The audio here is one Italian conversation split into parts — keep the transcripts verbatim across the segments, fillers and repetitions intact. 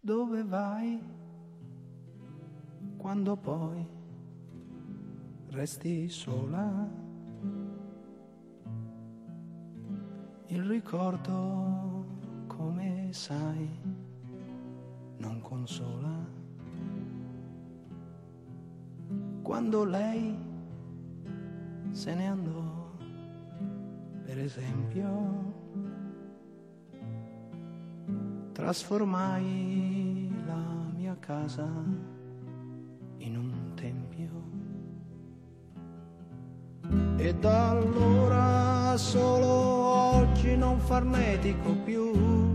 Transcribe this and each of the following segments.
Dove vai quando poi resti sola? Il ricordo, come sai, non consola. Quando lei se ne andò, per esempio, trasformai la mia casa in un tempio. E da allora solo oggi non farnetico più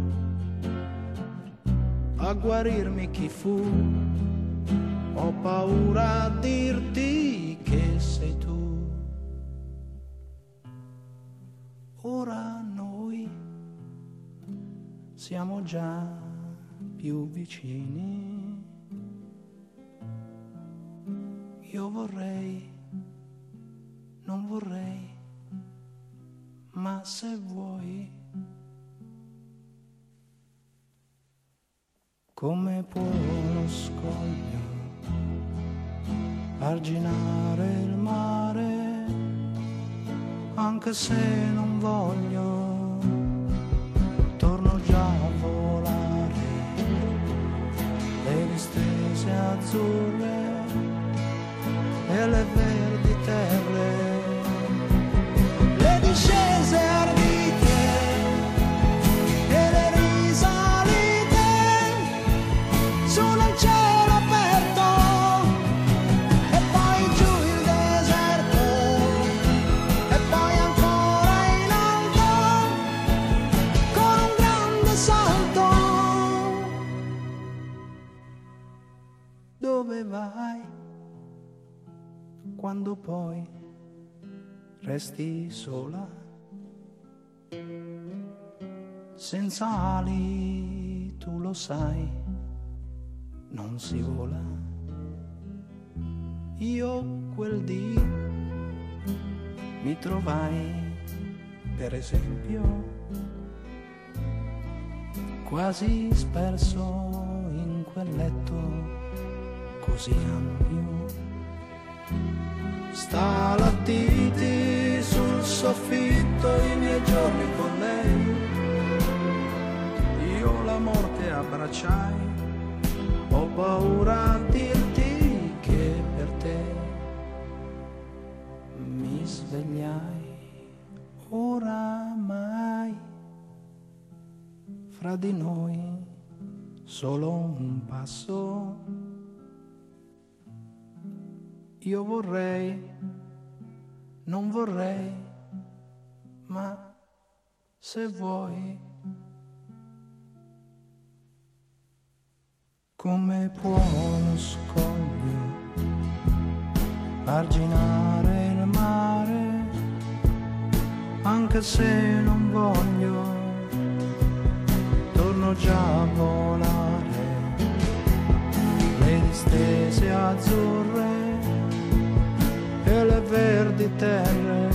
a guarirmi chi fu. Ho paura a dirti che sei tu. Ora noi siamo già più vicini. Io vorrei, non vorrei, ma se vuoi, come può uno scoglio arginare il mare, anche se non voglio, torno già a volare, le distese azzurre e le verdi terre, le discese ardite e le risalite su nel cielo aperto e poi giù il deserto e poi ancora in alto con un grande salto. Dove vai quando poi resti sola, senza ali, tu lo sai, non si vola. Io quel dì mi trovai, per esempio, quasi sperso in quel letto così ampio. Stalattiti sul soffitto, i miei giorni con lei, io la morte abbracciai, ho paura a dirti che per te mi svegliai. Oramai fra di noi solo un passo. Io vorrei, non vorrei, ma se vuoi, come può uno scoglio arginare il mare, anche se non voglio, torno già a volare, le distese azzurre e le verdi terre